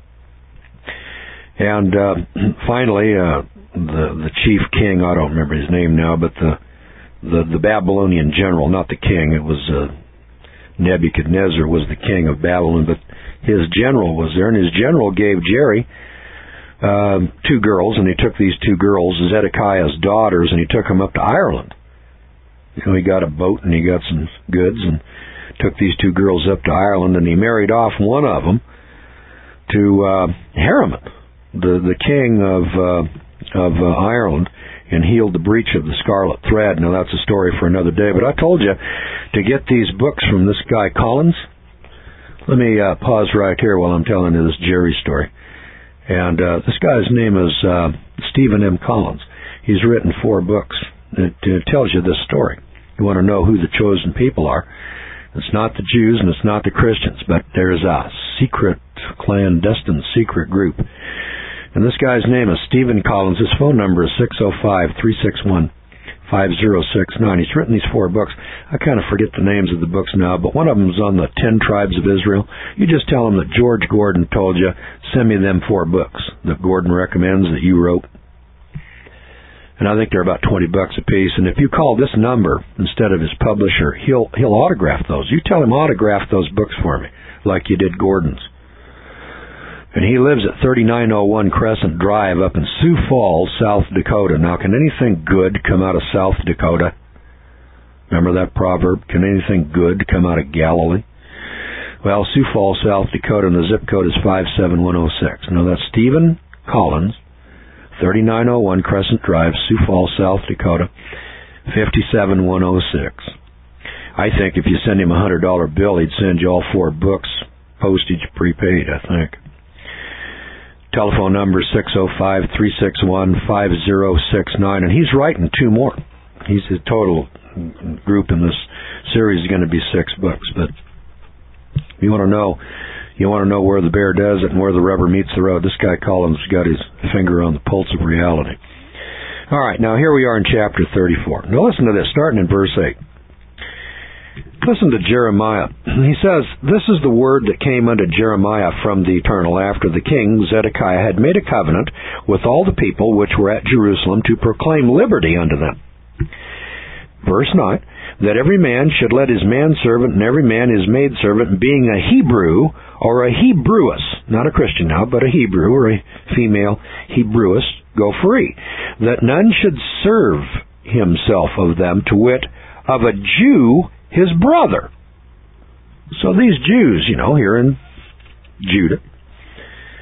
And uh, finally, uh, the, the chief king, I don't remember his name now, but the The, the Babylonian general, not the king, it was uh, Nebuchadnezzar was the king of Babylon, but his general was there, and his general gave Jerry uh, two girls, and he took these two girls, Zedekiah's daughters, and he took them up to Ireland. You know, he got a boat and he got some goods and took these two girls up to Ireland, and he married off one of them to uh, Harriman, the, the king of, uh, of uh, Ireland, and healed the breach of the scarlet thread. Now, that's a story for another day. But I told you to get these books from this guy Collins. Let me uh, pause right here while I'm telling you this Jerry story. And uh, this guy's name is uh, Stephen M. Collins. He's written four books. It, it tells you this story. You want to know who the chosen people are. It's not the Jews and it's not the Christians, but there's a secret, clandestine, secret group. And this guy's name is Stephen Collins. His phone number is six oh five, three six one, five oh six nine. He's written these four books. I kind of forget the names of the books now, but one of them is on the ten tribes of Israel. You just tell him that George Gordon told you, send me them four books that Gordon recommends that you wrote. And I think they're about twenty bucks a piece. And if you call this number instead of his publisher, he'll he'll autograph those. You tell him autograph those books for me, like you did Gordon's. And he lives at thirty-nine oh one Crescent Drive up in Sioux Falls, South Dakota. Now, can anything good come out of South Dakota? Remember that proverb? Can anything good come out of Galilee? Well, Sioux Falls, South Dakota, and the zip code is five seven one oh six. Now, that's Stephen Collins, thirty-nine oh one Crescent Drive, Sioux Falls, South Dakota, five seven one oh six. I think if you send him a one hundred dollar bill, he'd send you all four books, postage prepaid, I think. Telephone number six oh five, three six one, five oh six nine, and he's writing two more. He's the total group in this series is going to be six books. But you want to know, you want to know where the bear does it and where the rubber meets the road. This guy Collins got his finger on the pulse of reality. All right, now here we are in chapter thirty-four. Now listen to this, starting in verse eight. Listen to Jeremiah. He says, this is the word that came unto Jeremiah from the Eternal after the king Zedekiah had made a covenant with all the people which were at Jerusalem to proclaim liberty unto them. Verse nine, that every man should let his manservant and every man his maidservant, being a Hebrew or a Hebrewess, not a Christian now, but a Hebrew or a female Hebrewess, go free, that none should serve himself of them, to wit, of a Jew his brother. So these Jews, you know, here in Judah,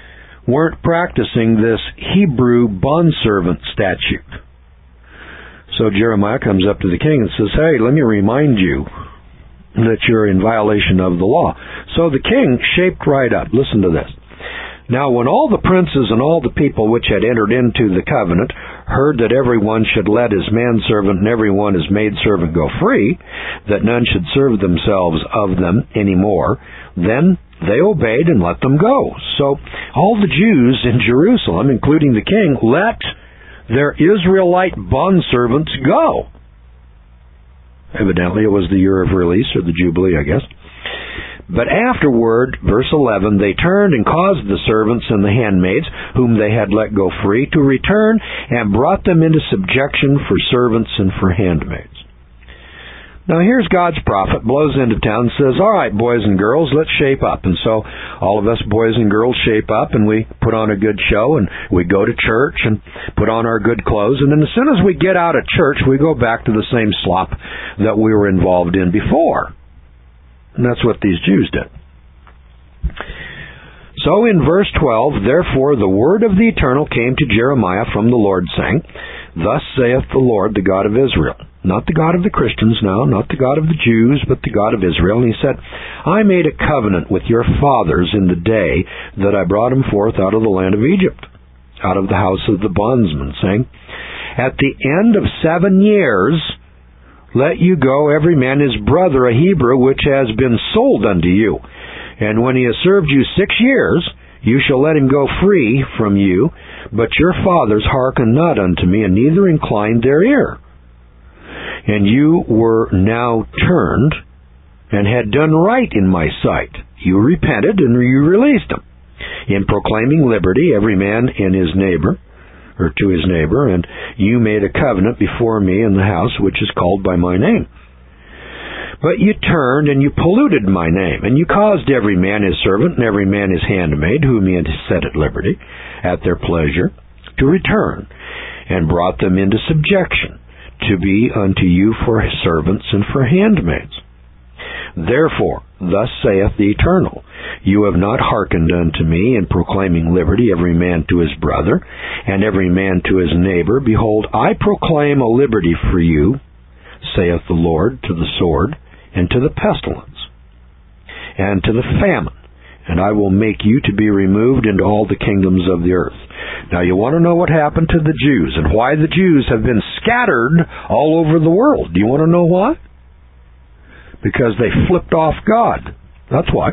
weren't practicing this Hebrew bondservant statute. So Jeremiah comes up to the king and says, hey, let me remind you that you're in violation of the law. So the king shaped right up. Listen to this. Now when all the princes and all the people which had entered into the covenant heard that everyone should let his manservant and everyone his maidservant go free, that none should serve themselves of them any more, then they obeyed and let them go. So all the Jews in Jerusalem, including the king, let their Israelite bondservants go. Evidently it was the year of release, or the Jubilee, I guess. But afterward, verse eleven, they turned and caused the servants and the handmaids, whom they had let go free, to return and brought them into subjection for servants and for handmaids. Now here's God's prophet, blows into town and says, all right, boys and girls, let's shape up. And so all of us boys and girls shape up and we put on a good show and we go to church and put on our good clothes. And then as soon as we get out of church, we go back to the same slop that we were involved in before. And that's what these Jews did. So in verse twelve, therefore the word of the Eternal came to Jeremiah from the Lord, saying, thus saith the Lord, the God of Israel. Not the God of the Christians now, not the God of the Jews, but the God of Israel. And he said, I made a covenant with your fathers in the day that I brought them forth out of the land of Egypt, out of the house of the bondsman, saying, at the end of seven years, let you go every man his brother, a Hebrew, which has been sold unto you. And when he has served you six years, you shall let him go free from you. But your fathers hearkened not unto me, and neither inclined their ear. And you were now turned, and had done right in my sight. You repented, and you released them, in proclaiming liberty, every man in his neighbor, or to his neighbor, and you made a covenant before me in the house which is called by my name. But you turned, and you polluted my name, and you caused every man his servant, and every man his handmaid, whom he had set at liberty, at their pleasure, to return, and brought them into subjection, to be unto you for servants and for handmaids. Therefore, thus saith the Eternal, you have not hearkened unto me in proclaiming liberty, every man to his brother, and every man to his neighbor. Behold, I proclaim a liberty for you, saith the Lord, to the sword, and to the pestilence, and to the famine, and I will make you to be removed into all the kingdoms of the earth. Now you want to know what happened to the Jews, and why the Jews have been scattered all over the world. Do you want to know why? Because they flipped off God. That's why.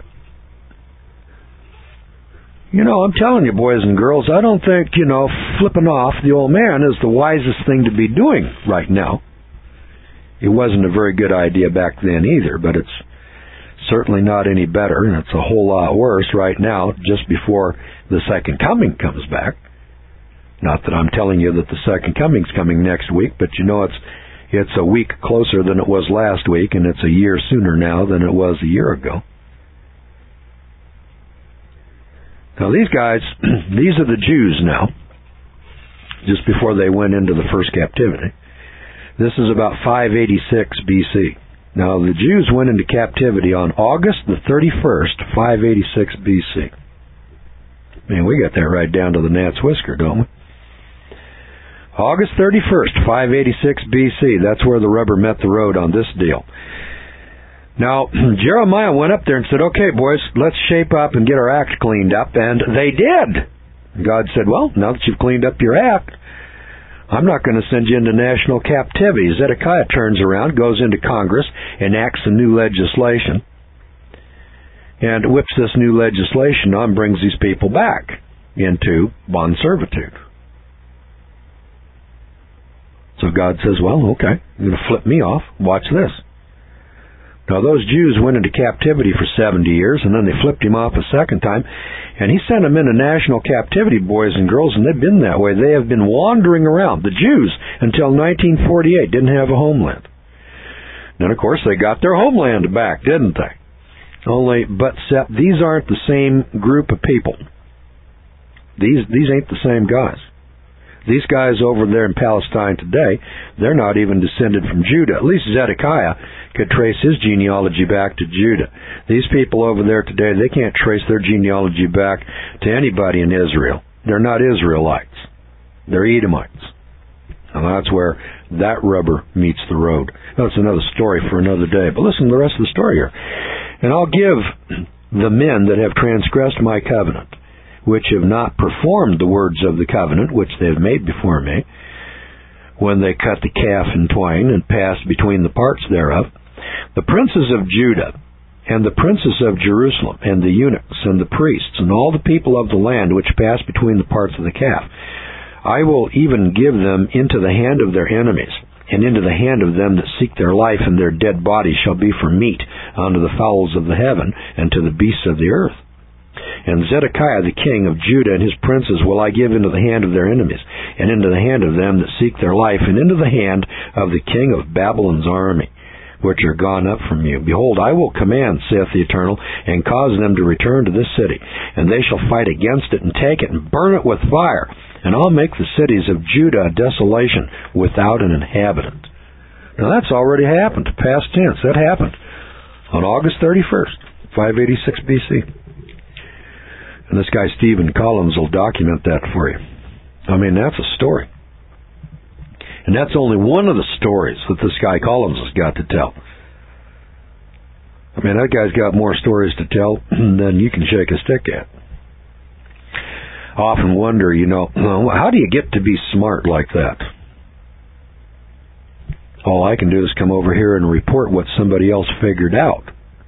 You know, I'm telling you, boys and girls, I don't think, you know, flipping off the old man is the wisest thing to be doing right now. It wasn't a very good idea back then either, but it's certainly not any better, and it's a whole lot worse right now, just before the second coming comes back. Not that I'm telling you that the second coming's coming next week, but you know it's it's a week closer than it was last week, and it's a year sooner now than it was a year ago. Now these guys, these are the Jews now, just before they went into the first captivity. This is about five eighty-six B C. Now the Jews went into captivity on August the thirty-first, five eighty-six B C. Man, we got that right down to the gnat's whisker, don't we? August thirty-first, five eighty-six B C. That's where the rubber met the road on this deal. Now, Jeremiah went up there and said, okay, boys, let's shape up and get our act cleaned up. And they did. God said, well, now that you've cleaned up your act, I'm not going to send you into national captivity. Zedekiah turns around, goes into Congress, enacts a new legislation, and whips this new legislation on, brings these people back into bond servitude. So God says, well, okay, you're going to flip me off. Watch this. Now, those Jews went into captivity for seventy years, and then they flipped him off a second time, and he sent them into national captivity, boys and girls, and they've been that way. They have been wandering around. The Jews, until nineteen forty-eight, didn't have a homeland. Then, of course, they got their homeland back, didn't they? Only, but except these aren't the same group of people. These these ain't the same guys. These guys over there in Palestine today, they're not even descended from Judah. At least Zedekiah could trace his genealogy back to Judah. These people over there today, they can't trace their genealogy back to anybody in Israel. They're not Israelites. They're Edomites. And that's where that rubber meets the road. That's another story for another day. But listen to the rest of the story here. And I'll give the men that have transgressed my covenant, which have not performed the words of the covenant which they have made before me, when they cut the calf in twain and passed between the parts thereof, the princes of Judah, and the princes of Jerusalem, and the eunuchs, and the priests, and all the people of the land which passed between the parts of the calf, I will even give them into the hand of their enemies, and into the hand of them that seek their life, and their dead bodies shall be for meat unto the fowls of the heaven, and to the beasts of the earth. And Zedekiah the king of Judah and his princes will I give into the hand of their enemies, and into the hand of them that seek their life, and into the hand of the king of Babylon's army, which are gone up from you. Behold, I will command, saith the Eternal, and cause them to return to this city, and they shall fight against it, and take it, and burn it with fire, and I'll make the cities of Judah a desolation, without an inhabitant. Now that's already happened, past tense. That happened on August thirty-first, five eighty-six B C. And this guy Stephen Collins will document that for you. I mean, that's a story. And that's only one of the stories that this guy Collins has got to tell. I mean, that guy's got more stories to tell than you can shake a stick at. I often wonder, you know, how do you get to be smart like that? All I can do is come over here and report what somebody else figured out.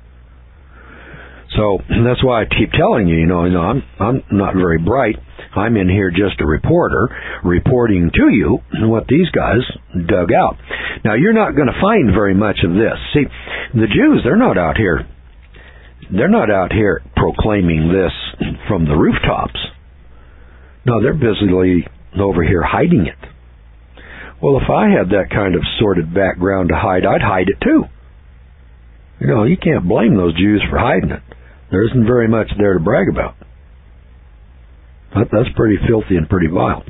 So that's why I keep telling you, you know, you know, I'm I'm not very bright. I'm in here just a reporter, reporting to you what these guys dug out. Now, you're not going to find very much of this. See, the Jews, they're not out here. They're not out here proclaiming this from the rooftops. No, they're busily over here hiding it. Well, if I had that kind of sordid background to hide, I'd hide it too. You know, you can't blame those Jews for hiding it. There isn't very much there to brag about. That, that's pretty filthy and pretty vile.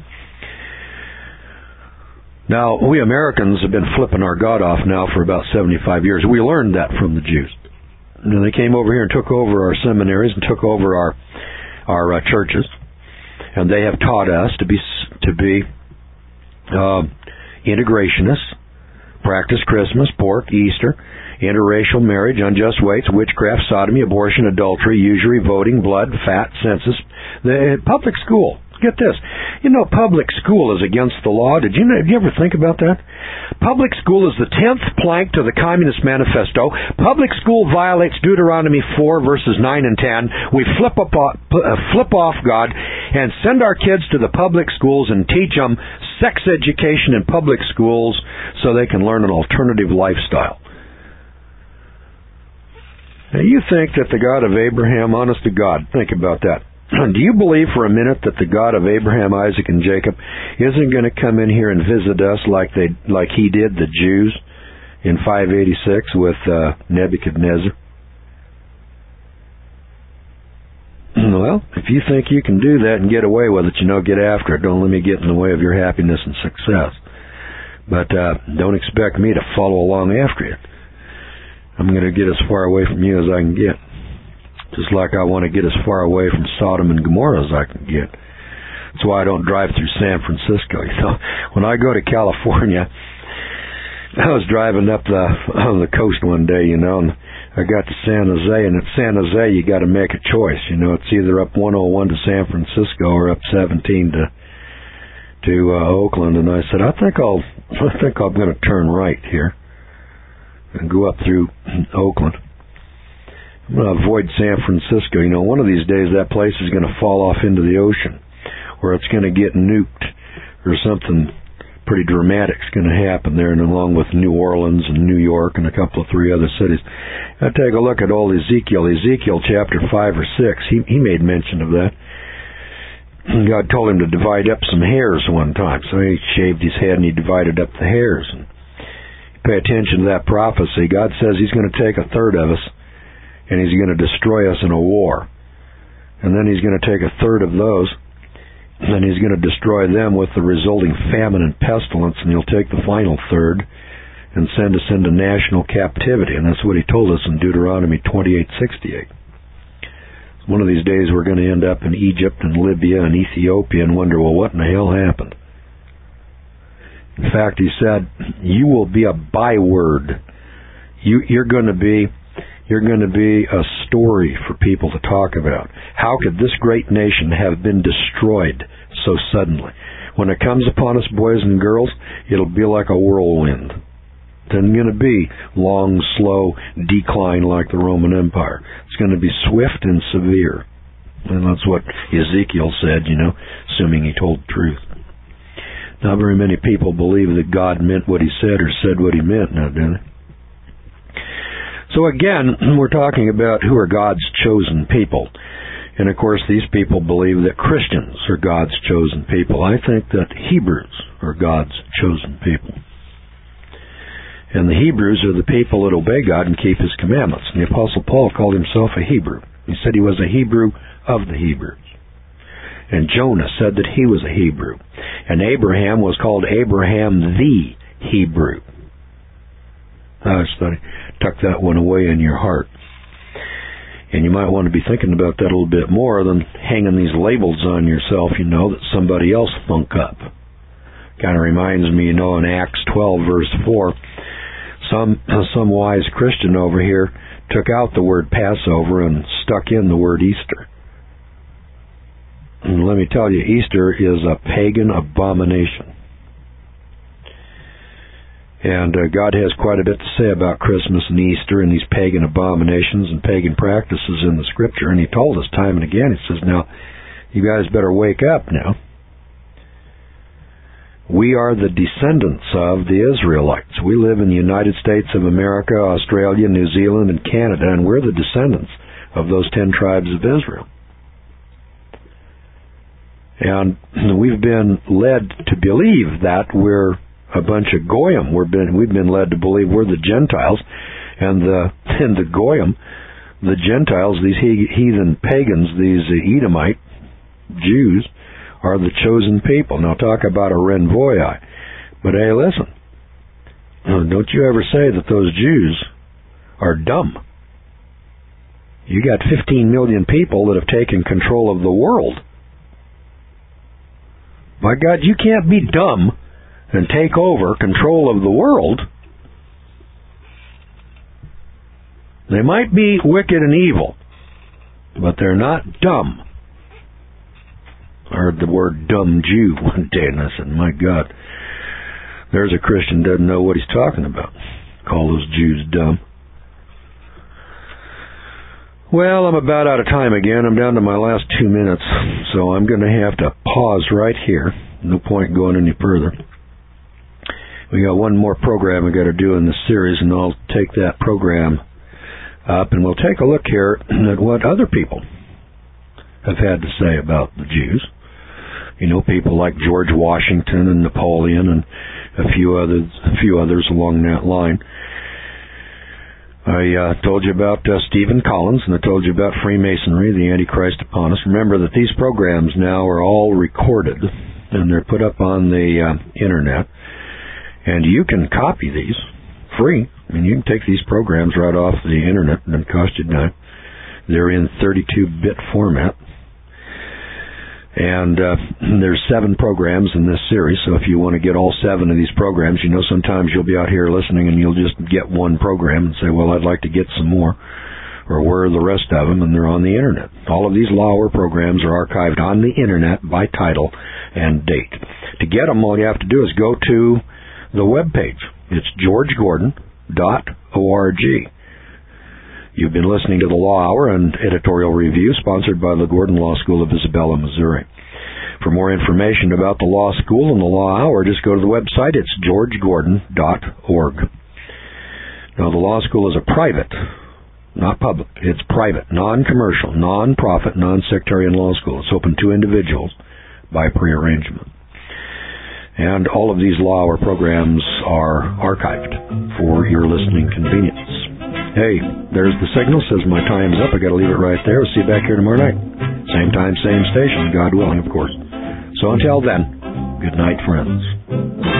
Now, we Americans have been flipping our God off now for about seventy-five years. We learned that from the Jews. You know, they came over here and took over our seminaries and took over our our uh, churches, and they have taught us to be to be uh, integrationists, practice Christmas, pork, Easter, interracial marriage, unjust weights, witchcraft, sodomy, abortion, adultery, usury, voting, blood, fat, census. The public school. Get this. You know, public school is against the law. Did you, did you ever think about that? Public school is the tenth plank to the Communist Manifesto. Public school violates Deuteronomy four, verses nine and ten. We flip, up, uh, flip off God and send our kids to the public schools and teach them sex education in public schools so they can learn an alternative lifestyle. Now, you think that the God of Abraham, honest to God, think about that. Do you believe for a minute that the God of Abraham, Isaac, and Jacob isn't going to come in here and visit us like they, like he did the Jews in five eighty-six with uh, Nebuchadnezzar? Well, if you think you can do that and get away with it, you know, get after it. Don't let me get in the way of your happiness and success. But uh, don't expect me to follow along after you. I'm going to get as far away from you as I can get. Just like I want to get as far away from Sodom and Gomorrah as I can get. That's why I don't drive through San Francisco. You know, when I go to California, I was driving up the on the coast one day, you know, and I got to San Jose, and at San Jose you got to make a choice. You know, it's either up one oh one to San Francisco or up seventeen to to uh, Oakland. And I said, I think I'll I think I'm going to turn right here and go up through Oakland. I'm going to avoid San Francisco. You know, one of these days that place is going to fall off into the ocean, or it's going to get nuked, or something pretty dramatic is going to happen there, and along with New Orleans and New York and a couple of three other cities. Now take a look at old Ezekiel. Ezekiel chapter five or six, he, he made mention of that. God told him to divide up some hairs one time, so he shaved his head and he divided up the hairs. And pay attention to that prophecy. God says he's going to take a third of us, and he's going to destroy us in a war. And then he's going to take a third of those, and then he's going to destroy them with the resulting famine and pestilence, and he'll take the final third and send us into national captivity. And that's what he told us in Deuteronomy twenty-eight sixty-eight. One of these days we're going to end up in Egypt and Libya and Ethiopia and wonder, well, what in the hell happened? In fact, he said, you will be a byword. You, you're going to be, you're going to be a story for people to talk about. How could this great nation have been destroyed so suddenly? When it comes upon us, boys and girls, it'll be like a whirlwind. It isn't going to be long, slow decline like the Roman Empire. It's going to be swift and severe. And that's what Ezekiel said, you know, assuming he told the truth. Not very many people believe that God meant what he said or said what he meant, now, do they? So again, we're talking about who are God's chosen people. And of course, these people believe that Christians are God's chosen people. I think that Hebrews are God's chosen people. And the Hebrews are the people that obey God and keep his commandments. And the Apostle Paul called himself a Hebrew. He said he was a Hebrew of the Hebrews. And Jonah said that he was a Hebrew. And Abraham was called Abraham the Hebrew. I just thought I'd tuck that one away in your heart. And you might want to be thinking about that a little bit more than hanging these labels on yourself, you know, that somebody else thunk up. Kind of reminds me, you know, in Acts twelve, verse four, some some wise Christian over here took out the word Passover and stuck in the word Easter. And let me tell you, Easter is a pagan abomination. And uh, God has quite a bit to say about Christmas and Easter and these pagan abominations and pagan practices in the Scripture. And he told us time and again, he says, now, you guys better wake up now. We are the descendants of the Israelites. We live in the United States of America, Australia, New Zealand, and Canada, and we're the descendants of those ten tribes of Israel. And we've been led to believe that we're a bunch of goyim. We've been we've been led to believe we're the Gentiles, and the and the goyim, the Gentiles, these heathen pagans, these Edomite Jews, are the chosen people. Now talk about a renvoy. But hey, listen, don't you ever say that those Jews are dumb. You got fifteen million people that have taken control of the world. My God, you can't be dumb and take over control of the world. They might be wicked and evil, but they're not dumb. I heard the word dumb Jew one day, and I said, my God, there's a Christian who doesn't know what he's talking about. Call those Jews dumb. Well, I'm about out of time again. I'm down to my last two minutes, so I'm going to have to pause right here. No point going any further. We got one more program we got to do in this series, and I'll take that program up, and we'll take a look here at what other people have had to say about the Jews. You know, people like George Washington and Napoleon and a few others, a few others along that line. I uh, told you about uh, Stephen Collins, and I told you about Freemasonry, the Antichrist upon us. Remember that these programs now are all recorded, and they're put up on the uh, Internet. And you can copy these free. I mean, you can take these programs right off the Internet. It doesn't cost you a dime. They're in thirty-two bit format. And uh, there's seven programs in this series, so if you want to get all seven of these programs, you know sometimes you'll be out here listening and you'll just get one program and say, well, I'd like to get some more. Or where are the rest of them? And they're on the Internet. All of these Law Hour programs are archived on the Internet by title and date. To get them, all you have to do is go to the webpage. It's george gordon dot org. You've been listening to the Law Hour and editorial review sponsored by the Gordon Law School of Isabella, Missouri. For more information about the Law School and the Law Hour, just go to the website. It's george gordon dot org. Now, the Law School is a private, not public. It's private, non-commercial, non-profit, non-sectarian law school. It's open to individuals by prearrangement. And all of these Law Hour programs are archived for your listening convenience. Hey, there's the signal. Says my time's up. I got to leave it right there. We'll see you back here tomorrow night. Same time, same station, God willing, of course. So until then, good night, friends.